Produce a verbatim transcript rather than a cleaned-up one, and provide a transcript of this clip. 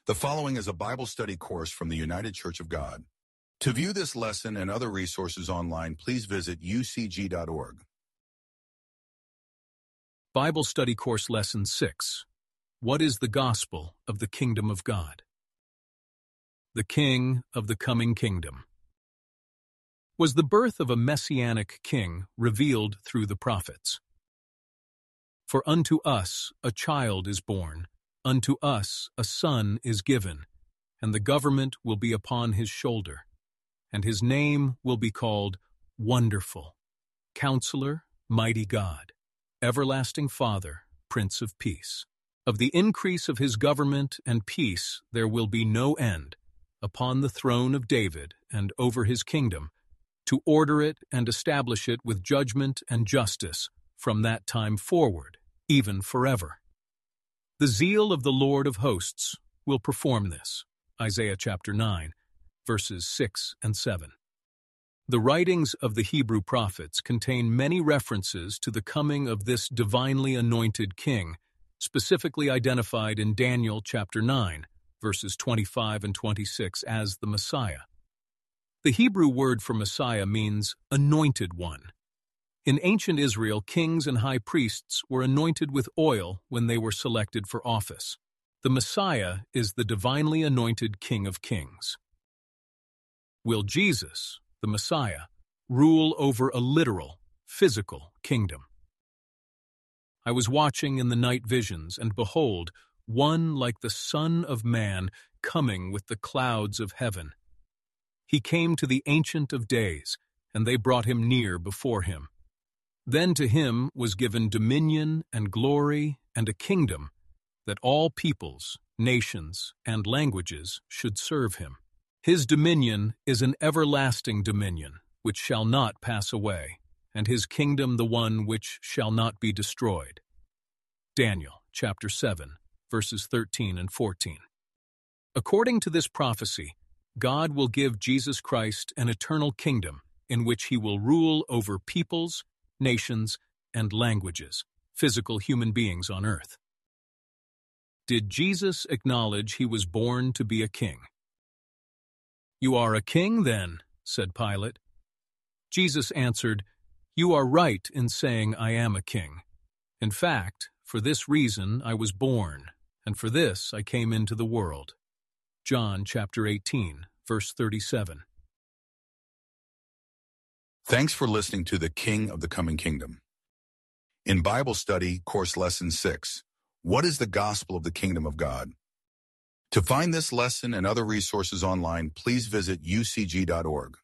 The following is a Bible study course from the United Church of God. To view this lesson and other resources online, please visit u c g dot org. Bible Study Course Lesson six. What is the Gospel of the Kingdom of God? The King of the Coming Kingdom. Was the birth of a messianic king revealed through the prophets? For unto us a child is born, unto us a son is given, and the government will be upon his shoulder, and his name will be called Wonderful, Counselor, Mighty God, Everlasting Father, Prince of Peace. Of the increase of his government and peace there will be no end, upon the throne of David and over his kingdom, to order it and establish it with judgment and justice from that time forward, even forever. The zeal of the Lord of hosts will perform this. Isaiah chapter nine, verses six and seven. The writings of the Hebrew prophets contain many references to the coming of this divinely anointed king, specifically identified in Daniel chapter nine, verses twenty-five and twenty-six as the Messiah. The Hebrew word for Messiah means anointed one. In ancient Israel, kings and high priests were anointed with oil when they were selected for office. The Messiah is the divinely anointed King of Kings. Will Jesus, the Messiah, rule over a literal, physical kingdom? I was watching in the night visions, and behold, one like the Son of Man coming with the clouds of heaven. He came to the Ancient of Days, and they brought him near before him. Then to him was given dominion and glory and a kingdom, that all peoples, nations, and languages should serve him. His dominion is an everlasting dominion, which shall not pass away, and his kingdom the one which shall not be destroyed. Daniel chapter seven, verses thirteen and fourteen. According to this prophecy, God will give Jesus Christ an eternal kingdom in which he will rule over peoples, nations, and languages, physical human beings on earth. Did Jesus acknowledge he was born to be a king? "You are a king, then," said Pilate. Jesus answered, "You are right in saying I am a king. In fact, for this reason I was born, and for this I came into the world." John chapter eighteen, verse thirty-seven. Thanks for listening to the King of the Coming Kingdom. In Bible Study Course Lesson six, What is the Gospel of the Kingdom of God? To find this lesson and other resources online, please visit u c g dot org.